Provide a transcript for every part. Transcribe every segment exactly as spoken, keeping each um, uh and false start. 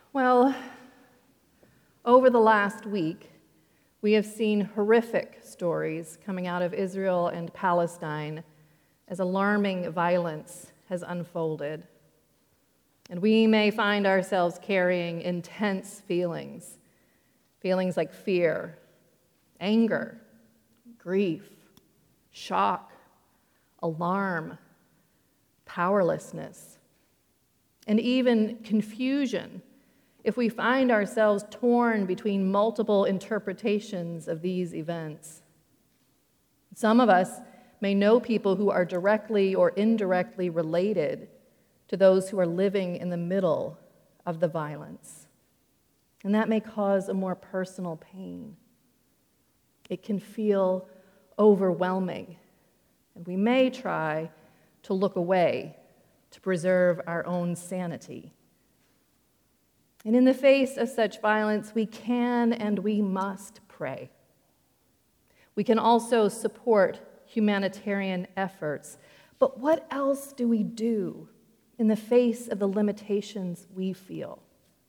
Well, over the last week, we have seen horrific stories coming out of Israel and Palestine as alarming violence has unfolded. And we may find ourselves carrying intense feelings, feelings like fear, anger, grief, shock, alarm, powerlessness, and even confusion if we find ourselves torn between multiple interpretations of these events. Some of us may know people who are directly or indirectly related to those who are living in the middle of the violence, and that may cause a more personal pain. It can feel overwhelming, and we may try to look away to preserve our own sanity. And in the face of such violence, we can and we must pray. We can also support humanitarian efforts, but what else do we do in the face of the limitations we feel?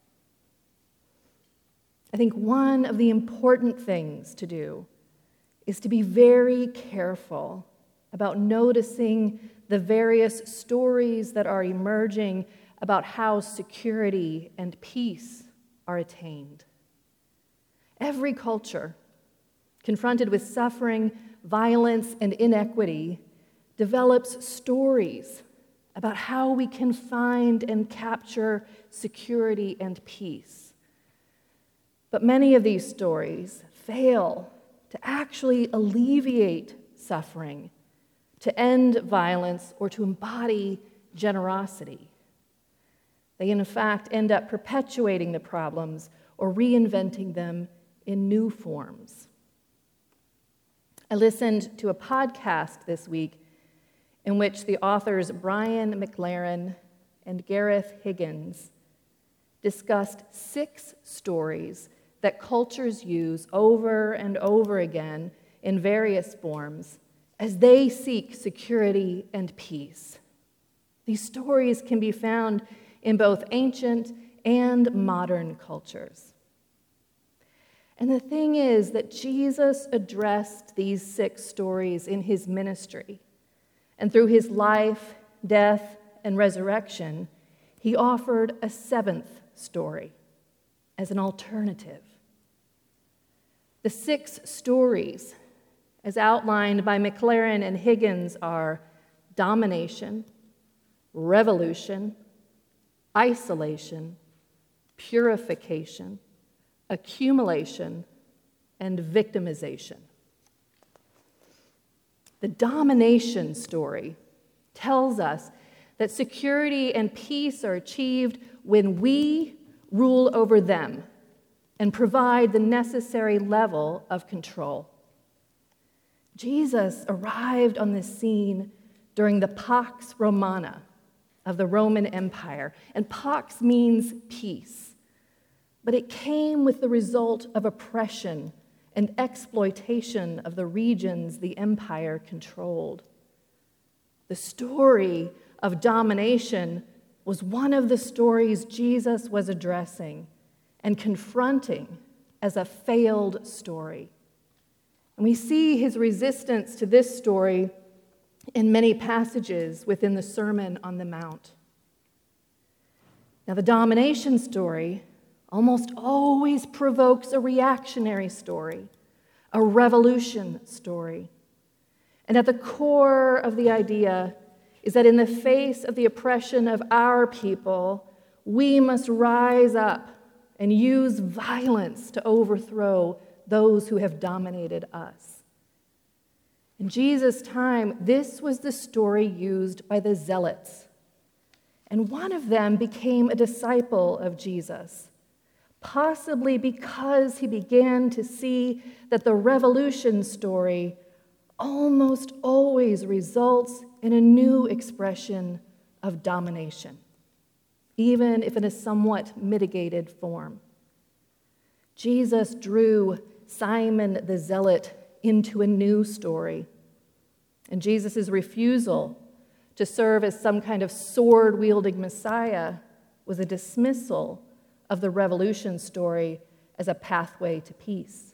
I think one of the important things to do is to be very careful about noticing the various stories that are emerging about how security and peace are attained. Every culture confronted with suffering, violence, and inequity develops stories about how we can find and capture security and peace. But many of these stories fail to actually alleviate suffering, to end violence, or to embody generosity. They, in fact, end up perpetuating the problems or reinventing them in new forms. I listened to a podcast this week in which the authors Brian McLaren and Gareth Higgins discussed six stories that cultures use over and over again in various forms as they seek security and peace. These stories can be found in both ancient and modern cultures. And the thing is that Jesus addressed these six stories in his ministry. And through his life, death, and resurrection, he offered a seventh story as an alternative. The six stories, as outlined by McLaren and Higgins, are domination, revolution, isolation, purification, accumulation, and victimization. The domination story tells us that security and peace are achieved when we rule over them and provide the necessary level of control. Jesus arrived on the scene during the Pax Romana of the Roman Empire, and Pax means peace, but it came with the result of oppression and exploitation of the regions the empire controlled. The story of domination was one of the stories Jesus was addressing and confronting as a failed story. And we see his resistance to this story in many passages within the Sermon on the Mount. Now, the domination story almost always provokes a reactionary story, a revolution story. And at the core of the idea is that in the face of the oppression of our people, we must rise up and use violence to overthrow those who have dominated us. In Jesus' time, this was the story used by the Zealots. And one of them became a disciple of Jesus, possibly because he began to see that the revolution story almost always results in a new expression of domination, even if in a somewhat mitigated form. Jesus drew Simon the Zealot into a new story, and Jesus' refusal to serve as some kind of sword-wielding Messiah was a dismissal of the revolution story as a pathway to peace.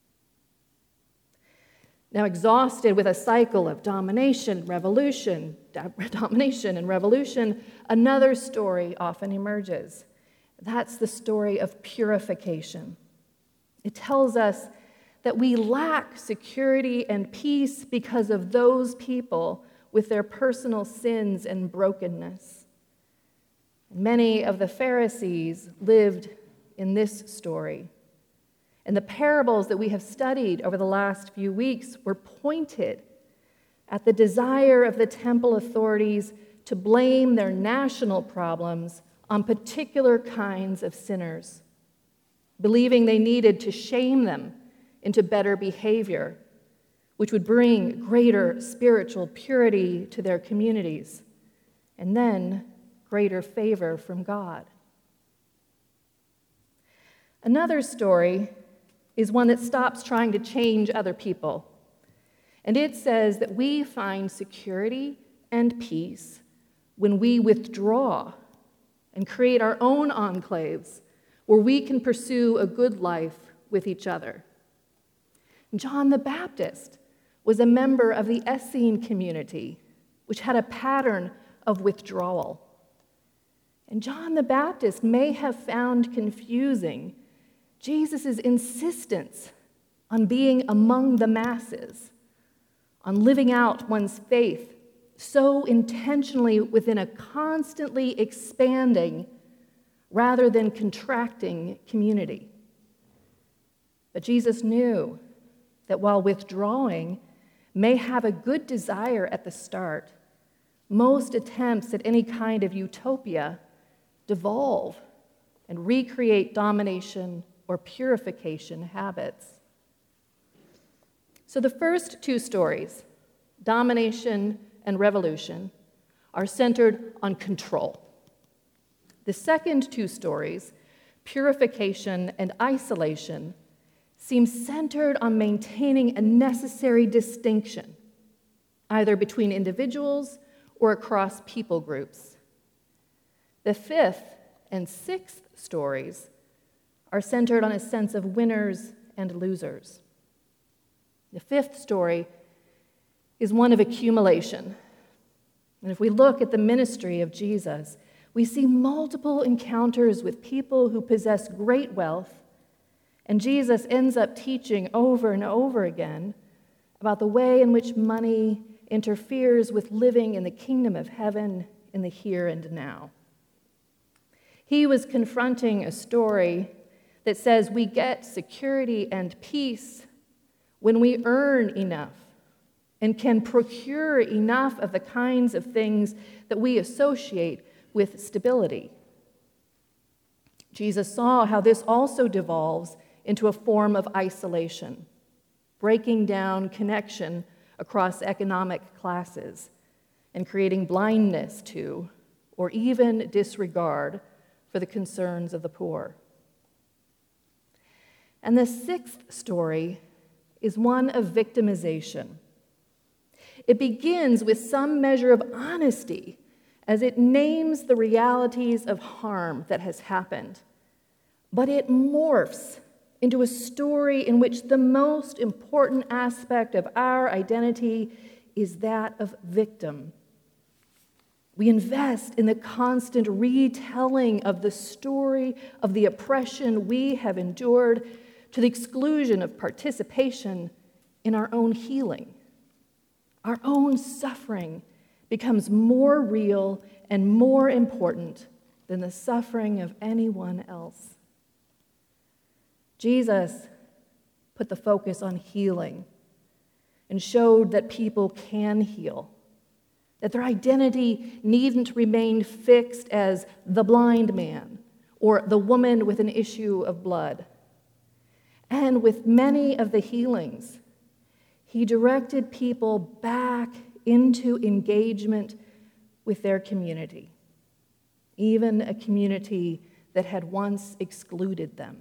Now, exhausted with a cycle of domination, revolution, domination and revolution, another story often emerges. That's the story of purification. It tells us that we lack security and peace because of those people with their personal sins and brokenness. Many of the Pharisees lived in this story. And the parables that we have studied over the last few weeks were pointed at the desire of the temple authorities to blame their national problems on particular kinds of sinners, believing they needed to shame them into better behavior, which would bring greater spiritual purity to their communities, and then greater favor from God. Another story is one that stops trying to change other people. And it says that we find security and peace when we withdraw and create our own enclaves where we can pursue a good life with each other. John the Baptist was a member of the Essene community, which had a pattern of withdrawal. And John the Baptist may have found confusing Jesus' insistence on being among the masses, on living out one's faith so intentionally within a constantly expanding rather than contracting community. But Jesus knew that while withdrawing may have a good desire at the start, most attempts at any kind of utopia devolve and recreate domination or purification habits. So the first two stories, domination and revolution, are centered on control. The second two stories, purification and isolation, seem centered on maintaining a necessary distinction, either between individuals or across people groups. The fifth and sixth stories are centered on a sense of winners and losers. The fifth story is one of accumulation. And if we look at the ministry of Jesus, we see multiple encounters with people who possess great wealth, and Jesus ends up teaching over and over again about the way in which money interferes with living in the kingdom of heaven in the here and now. He was confronting a story that says we get security and peace when we earn enough and can procure enough of the kinds of things that we associate with stability. Jesus saw how this also devolves into a form of isolation, breaking down connection across economic classes and creating blindness to, or even disregard for the concerns of the poor. And the sixth story is one of victimization. It begins with some measure of honesty as it names the realities of harm that has happened, but it morphs into a story in which the most important aspect of our identity is that of victim. We invest in the constant retelling of the story of the oppression we have endured to the exclusion of participation in our own healing. Our own suffering becomes more real and more important than the suffering of anyone else. Jesus put the focus on healing and showed that people can heal, that their identity needn't remain fixed as the blind man or the woman with an issue of blood. And with many of the healings, he directed people back into engagement with their community, even a community that had once excluded them.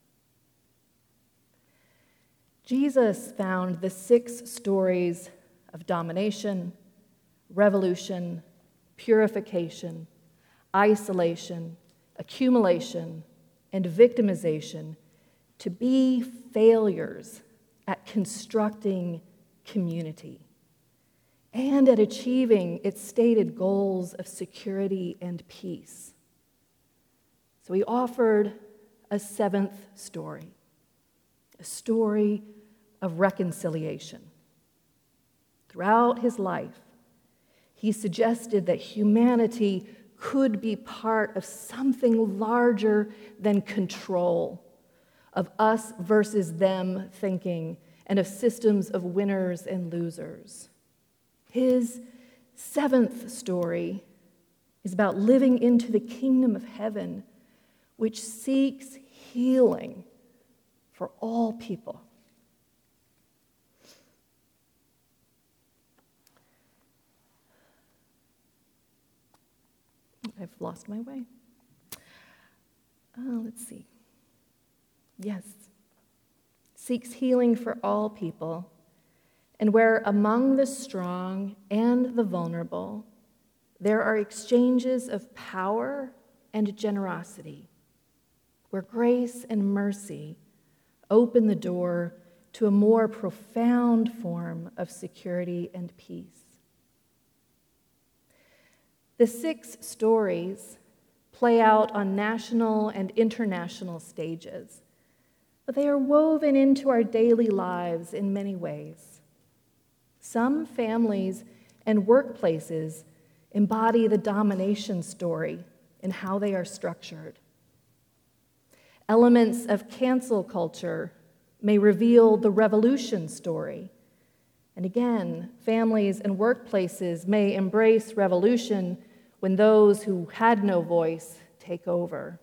Jesus found the six stories of domination, revolution, purification, isolation, accumulation, and victimization to be failures at constructing community and at achieving its stated goals of security and peace. So he offered a seventh story, a story of reconciliation. Throughout his life, he suggested that humanity could be part of something larger than control, of us versus them thinking, and of systems of winners and losers. His seventh story is about living into the kingdom of heaven, which seeks healing for all people. I've lost my way. Uh, let's see. Yes. Seeks healing for all people, and where among the strong and the vulnerable, there are exchanges of power and generosity, where grace and mercy open the door to a more profound form of security and peace. The six stories play out on national and international stages, but they are woven into our daily lives in many ways. Some families and workplaces embody the domination story in how they are structured. Elements of cancel culture may reveal the revolution story. And again, families and workplaces may embrace revolution when those who had no voice take over.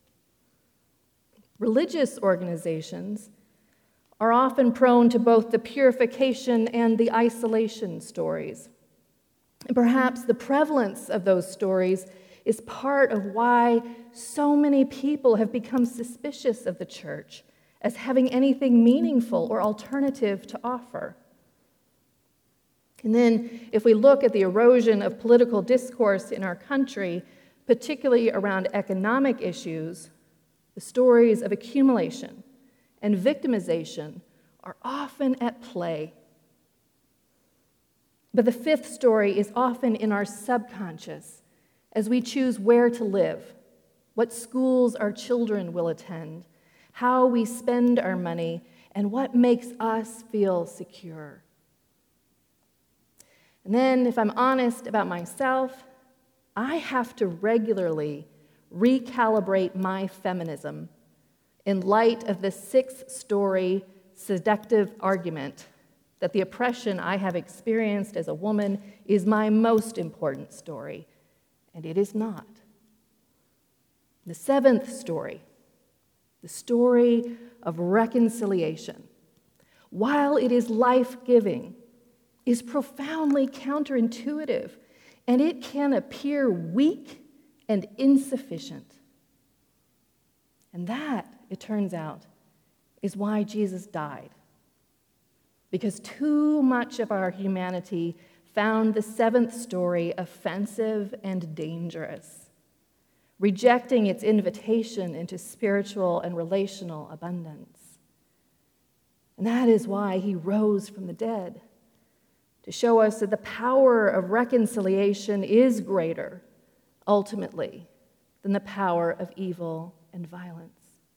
Religious organizations are often prone to both the purification and the isolation stories. And perhaps the prevalence of those stories is part of why so many people have become suspicious of the church as having anything meaningful or alternative to offer. And then, if we look at the erosion of political discourse in our country, particularly around economic issues, the stories of accumulation and victimization are often at play. But the fifth story is often in our subconscious as we choose where to live, what schools our children will attend, how we spend our money, and what makes us feel secure. And then, if I'm honest about myself, I have to regularly recalibrate my feminism in light of the six-story seductive argument that the oppression I have experienced as a woman is my most important story, and it is not. The seventh story, the story of reconciliation, while it is life-giving, is profoundly counterintuitive, and it can appear weak and insufficient. And that, it turns out, is why Jesus died. Because too much of our humanity found the seventh story offensive and dangerous, rejecting its invitation into spiritual and relational abundance. And that is why he rose from the dead, to show us that the power of reconciliation is greater, ultimately, than the power of evil and violence.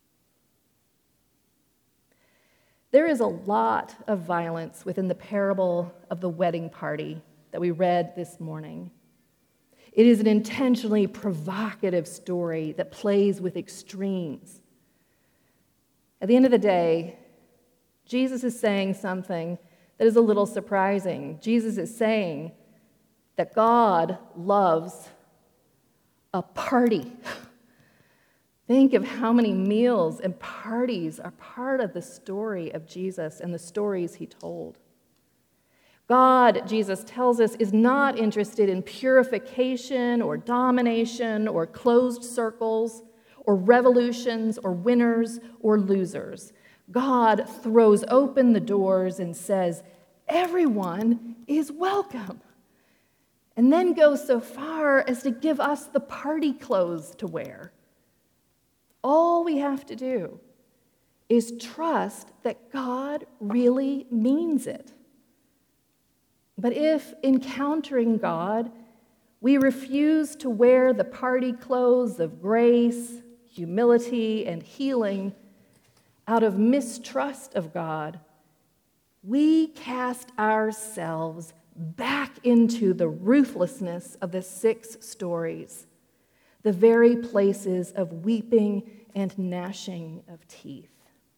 There is a lot of violence within the parable of the wedding party that we read this morning. It is an intentionally provocative story that plays with extremes. At the end of the day, Jesus is saying something that is a little surprising. Jesus is saying that God loves a party. Think of how many meals and parties are part of the story of Jesus and the stories he told. God, Jesus tells us, is not interested in purification or domination or closed circles or revolutions or winners or losers. God throws open the doors and says, everyone is welcome. And then goes so far as to give us the party clothes to wear. All we have to do is trust that God really means it. But if, encountering God, we refuse to wear the party clothes of grace, humility, and healing out of mistrust of God, we cast ourselves back into the ruthlessness of the six stories, the very places of weeping and gnashing of teeth.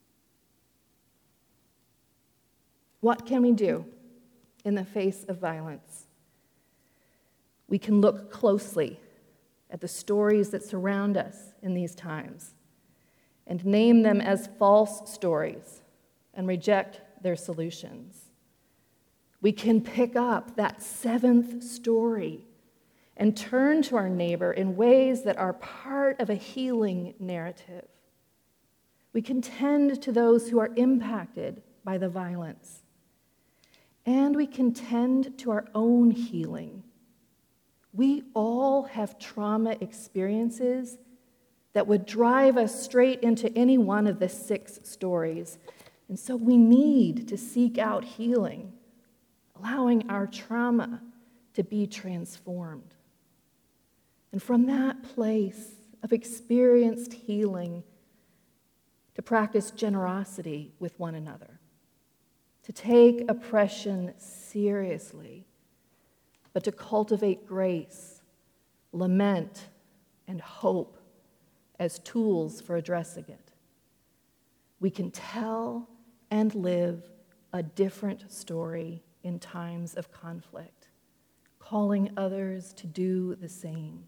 What can we do in the face of violence? We can look closely at the stories that surround us in these times and name them as false stories and reject their solutions. We can pick up that seventh story and turn to our neighbor in ways that are part of a healing narrative. We can tend to those who are impacted by the violence. And we can tend to our own healing. We all have trauma experiences that would drive us straight into any one of the six stories. And so we need to seek out healing, allowing our trauma to be transformed. And from that place of experienced healing, to practice generosity with one another, to take oppression seriously, but to cultivate grace, lament, and hope as tools for addressing it. We can tell and live a different story in times of conflict, calling others to do the same.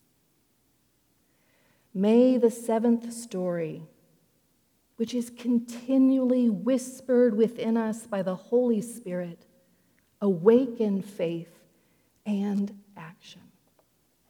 May the seventh story, which is continually whispered within us by the Holy Spirit, awaken faith and action.